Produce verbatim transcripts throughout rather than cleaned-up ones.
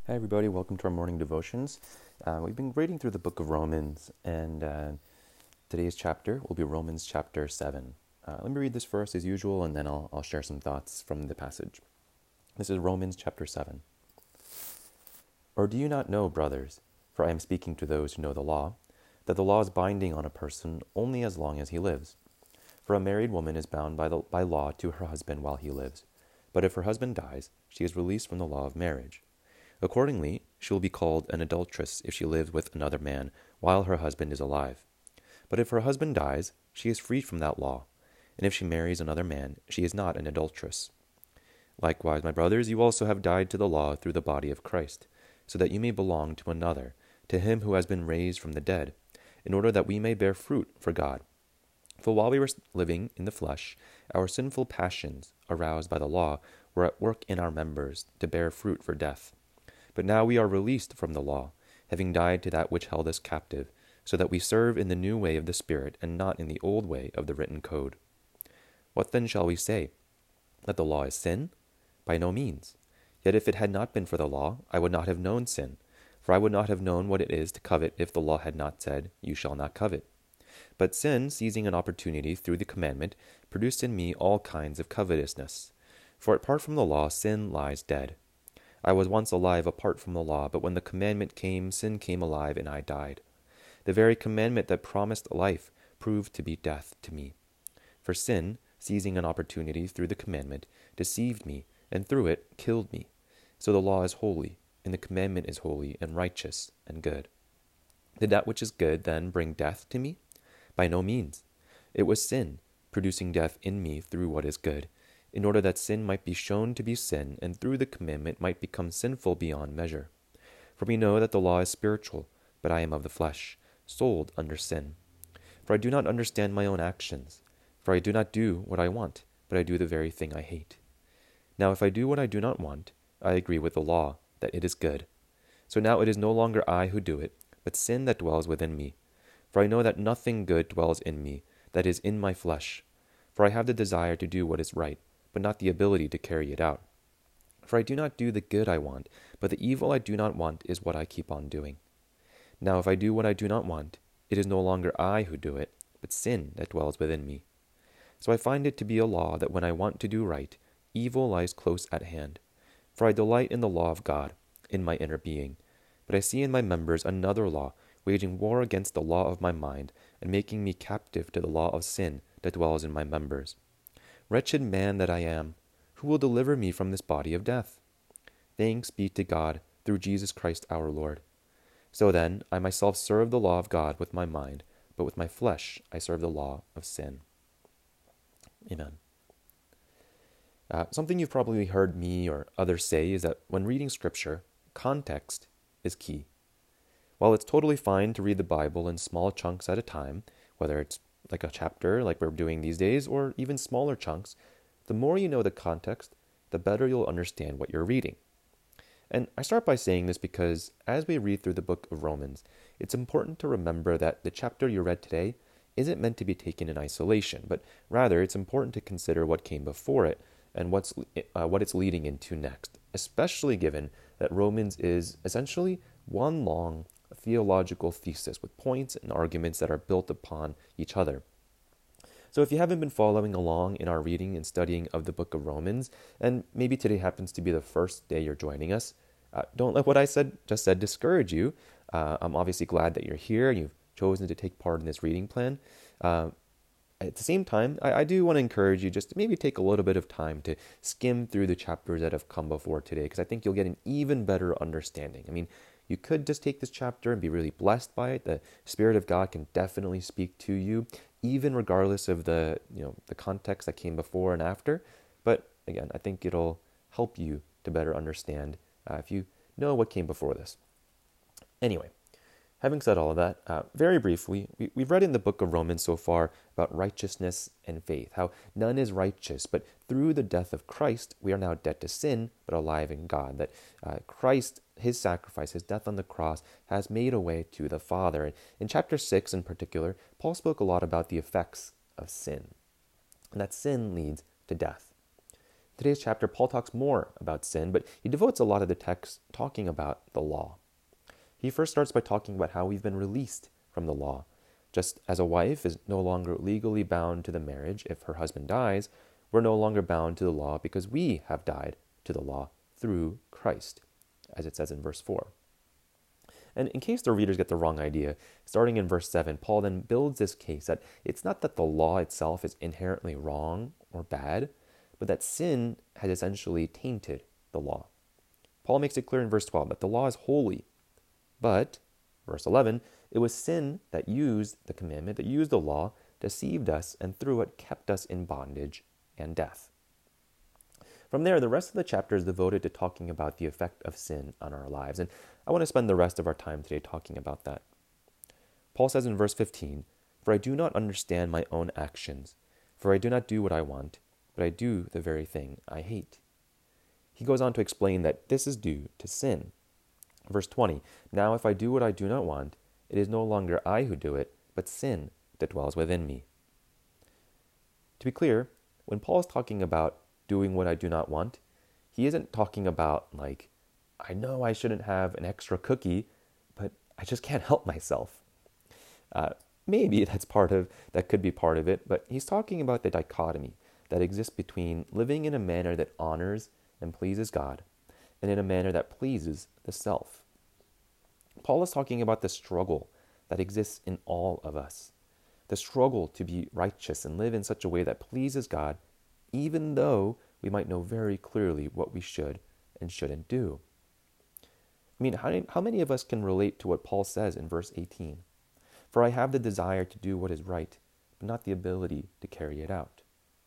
Hi, everybody. Welcome to our morning devotions. Uh, we've been reading through the book of Romans, and uh, today's chapter will be Romans chapter seven. Uh, let me read this first as usual, and then I'll, I'll share some thoughts from the passage. This is Romans chapter seven. Or do you not know, brothers, for I am speaking to those who know the law, that the law is binding on a person only as long as he lives? For a married woman is bound by, the, by law to her husband while he lives. But if her husband dies, she is released from the law of marriage. Accordingly, she will be called an adulteress if she lives with another man while her husband is alive. But if her husband dies, she is freed from that law, and if she marries another man, she is not an adulteress. Likewise, my brothers, you also have died to the law through the body of Christ, so that you may belong to another, to him who has been raised from the dead, in order that we may bear fruit for God. For while we were living in the flesh, our sinful passions, aroused by the law, were at work in our members to bear fruit for death. But now we are released from the law, having died to that which held us captive, so that we serve in the new way of the Spirit and not in the old way of the written code. What then shall we say? That the law is sin? By no means. Yet if it had not been for the law, I would not have known sin, for I would not have known what it is to covet if the law had not said, You shall not covet. But sin, seizing an opportunity through the commandment, produced in me all kinds of covetousness. For apart from the law, sin lies dead. I was once alive apart from the law, but when the commandment came, sin came alive, and I died. The very commandment that promised life proved to be death to me. For sin, seizing an opportunity through the commandment, deceived me, and through it killed me. So the law is holy, and the commandment is holy, and righteous, and good. Did that which is good then bring death to me? By no means. It was sin, producing death in me through what is good, in order that sin might be shown to be sin, and through the commandment might become sinful beyond measure. For we know that the law is spiritual, but I am of the flesh, sold under sin. For I do not understand my own actions. For I do not do what I want, but I do the very thing I hate. Now if I do what I do not want, I agree with the law, that it is good. So now it is no longer I who do it, but sin that dwells within me. For I know that nothing good dwells in me, that is in my flesh. For I have the desire to do what is right, but not the ability to carry it out. For I do not do the good I want, but the evil I do not want is what I keep on doing. Now if I do what I do not want, it is no longer I who do it, but sin that dwells within me. So I find it to be a law that when I want to do right, evil lies close at hand. For I delight in the law of God, in my inner being. But I see in my members another law, waging war against the law of my mind, and making me captive to the law of sin that dwells in my members. Wretched man that I am, who will deliver me from this body of death? Thanks be to God through Jesus Christ our Lord. So then, I myself serve the law of God with my mind, but with my flesh I serve the law of sin. Amen. Uh, something you've probably heard me or others say is that when reading Scripture, context is key. While it's totally fine to read the Bible in small chunks at a time, whether it's like a chapter like we're doing these days, or even smaller chunks, the more you know the context, the better you'll understand what you're reading. And I start by saying this because as we read through the book of Romans, it's important to remember that the chapter you read today isn't meant to be taken in isolation, but rather it's important to consider what came before it and what's uh, what it's leading into next, especially given that Romans is essentially one long theological thesis with points and arguments that are built upon each other. So if you haven't been following along in our reading and studying of the book of Romans, and maybe today happens to be the first day you're joining us, uh, don't let what I said just said discourage you. Uh, I'm obviously glad that you're here and you've chosen to take part in this reading plan. Uh, at the same time, I, I do want to encourage you just to maybe take a little bit of time to skim through the chapters that have come before today, because I think you'll get an even better understanding. I mean, you could just take this chapter and be really blessed by it. The Spirit of God can definitely speak to you, even regardless of the, you know, the context that came before and after. But again, I think it'll help you to better understand uh, if you know what came before this. Anyway, having said all of that, uh, very briefly, we, we've read in the book of Romans so far about righteousness and faith, how none is righteous, but through the death of Christ, we are now dead to sin, but alive in God, that uh, Christ, his sacrifice, his death on the cross, has made a way to the Father. And in chapter six in particular, Paul spoke a lot about the effects of sin, and that sin leads to death. today's chapter, Paul talks more about sin, but he devotes a lot of the text talking about the law. He first starts by talking about how we've been released from the law. Just as a wife is no longer legally bound to the marriage if her husband dies, we're no longer bound to the law because we have died to the law through Christ, as it says in verse four. And in case the readers get the wrong idea, starting in verse seven, Paul then builds this case that it's not that the law itself is inherently wrong or bad, but that sin has essentially tainted the law. Paul makes it clear in verse twelve that the law is holy, but, verse eleven, it was sin that used the commandment, that used the law, deceived us, and through it kept us in bondage and death. From there, the rest of the chapter is devoted to talking about the effect of sin on our lives, and I want to spend the rest of our time today talking about that. Paul says in verse fifteen, "For I do not understand my own actions, for I do not do what I want, but I do the very thing I hate." He goes on to explain that this is due to sin. Verse twenty, "Now if I do what I do not want, it is no longer I who do it, but sin that dwells within me." To be clear, when Paul is talking about doing what I do not want, he isn't talking about like, I know I shouldn't have an extra cookie, but I just can't help myself. Uh, maybe that's part of, that could be part of it, but he's talking about the dichotomy that exists between living in a manner that honors and pleases God and in a manner that pleases the self. Paul is talking about the struggle that exists in all of us, the struggle to be righteous and live in such a way that pleases God, even though we might know very clearly what we should and shouldn't do. I mean, how, how many of us can relate to what Paul says in verse eighteen? "For I have the desire to do what is right, but not the ability to carry it out."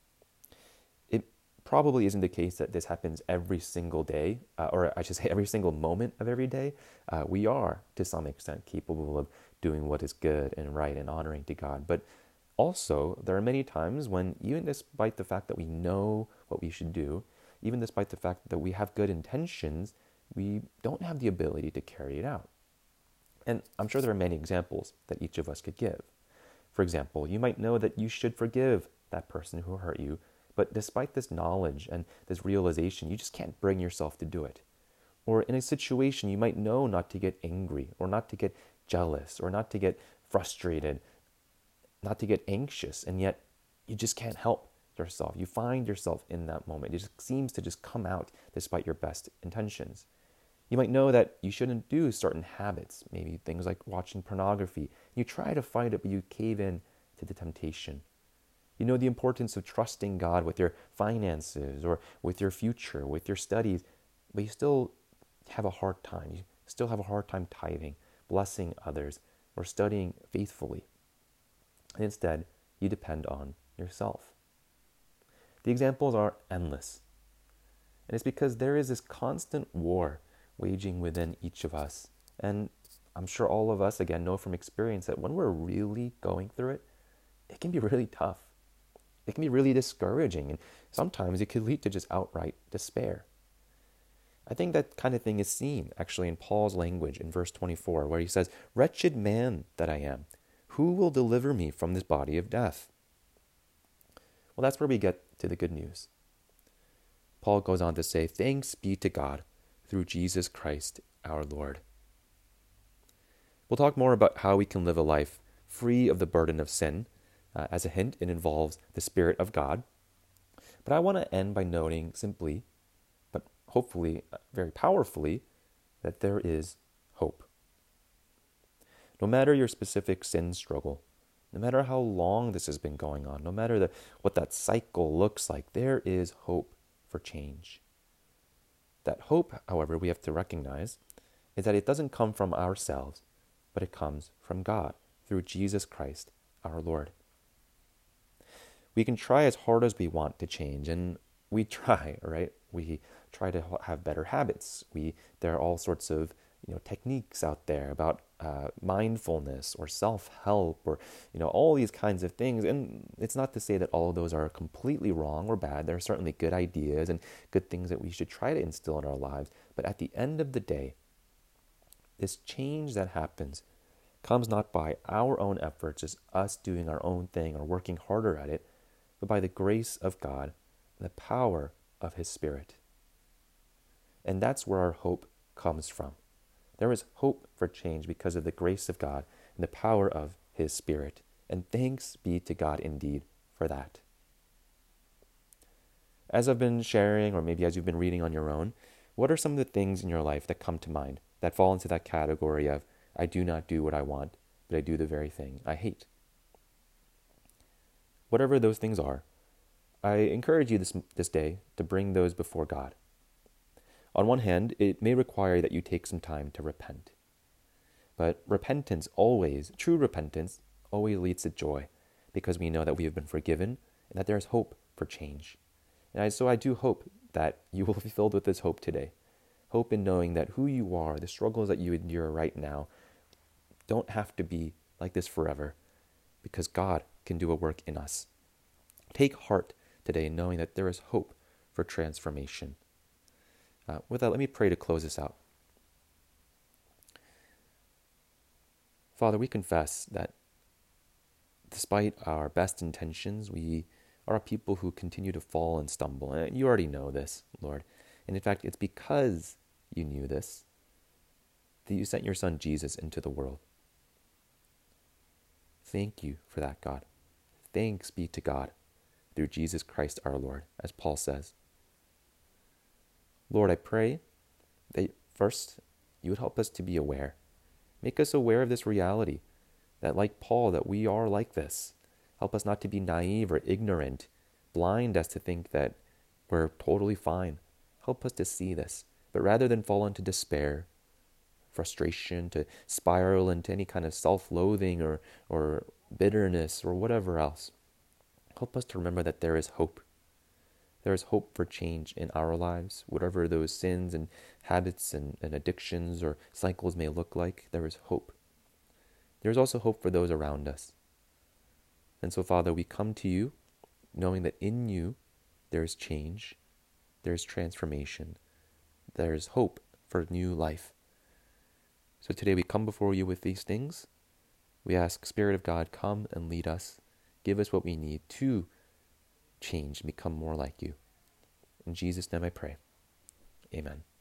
It probably isn't the case that this happens every single day, uh, or I should say every single moment of every day. Uh, we are, to some extent, capable of doing what is good and right and honoring to God. But also, there are many times when, even despite the fact that we know what we should do, even despite the fact that we have good intentions, we don't have the ability to carry it out. And I'm sure there are many examples that each of us could give. For example, you might know that you should forgive that person who hurt you, but despite this knowledge and this realization, you just can't bring yourself to do it. Or in a situation, you might know not to get angry, or not to get jealous, or not to get frustrated, not to get anxious, and yet you just can't help yourself. You find yourself in that moment. It just seems to just come out despite your best intentions. You might know that you shouldn't do certain habits, maybe things like watching pornography. You try to fight it, but you cave in to the temptation. You know the importance of trusting God with your finances or with your future, with your studies, but you still have a hard time. You still have a hard time tithing, blessing others, or studying faithfully. And instead, you depend on yourself. The examples are endless. And it's because there is this constant war waging within each of us. And I'm sure all of us, again, know from experience that when we're really going through it, it can be really tough. It can be really discouraging. And sometimes it could lead to just outright despair. I think that kind of thing is seen, actually, in Paul's language in verse twenty-four, where he says, "Wretched man that I am, who will deliver me from this body of death?" Well, that's where we get to the good news. Paul goes on to say, "Thanks be to God through Jesus Christ our Lord." We'll talk more about how we can live a life free of the burden of sin. Uh, as a hint, it involves the Spirit of God. But I want to end by noting simply, but hopefully uh, very powerfully, that there is hope. No matter your specific sin struggle, no matter how long this has been going on, no matter the, what that cycle looks like, there is hope for change. That hope, however, we have to recognize is that it doesn't come from ourselves, but it comes from God through Jesus Christ our Lord. We can try as hard as we want to change, and we try, right? We try to have better habits. We there are all sorts of you know techniques out there about uh, mindfulness or self-help or you know all these kinds of things. And it's not to say that all of those are completely wrong or bad. There are certainly good ideas and good things that we should try to instill in our lives. But at the end of the day, this change that happens comes not by our own efforts, just us doing our own thing or working harder at it, but by the grace of God, the power of his Spirit. And that's where our hope comes from. There is hope for change because of the grace of God and the power of his Spirit. And thanks be to God indeed for that. As I've been sharing, or maybe as you've been reading on your own, what are some of the things in your life that come to mind that fall into that category of, I do not do what I want, but I do the very thing I hate? Whatever those things are, I encourage you this, this day to bring those before God. On one hand, it may require that you take some time to repent. But repentance always, true repentance, always leads to joy, because we know that we have been forgiven and that there is hope for change. And I, so I do hope that you will be filled with this hope today. Hope in knowing that who you are, the struggles that you endure right now, don't have to be like this forever, because God can do a work in us. Take heart today knowing that there is hope for transformation. Uh, with that, let me pray to close this out. Father, we confess that despite our best intentions, we are a people who continue to fall and stumble. And you already know this, Lord. And in fact, it's because you knew this that you sent your Son Jesus into the world. Thank you for that, God. Thanks be to God through Jesus Christ our Lord, as Paul says. Lord, I pray that first you would help us to be aware. Make us aware of this reality, that like Paul, that we are like this. Help us not to be naive or ignorant, blind as to think that we're totally fine. Help us to see this, but rather than fall into despair, frustration, to spiral into any kind of self-loathing or, or bitterness or whatever else, help us to remember that there is hope. There is hope for change in our lives, whatever those sins and habits and, and addictions or cycles may look like. There is hope. There is also hope for those around us. And so, Father, we come to you knowing that in you there is change, there is transformation, there is hope for new life. So today we come before you with these things. We ask, Spirit of God, come and lead us. Give us what we need to change and become more like you. In Jesus' name I pray. Amen.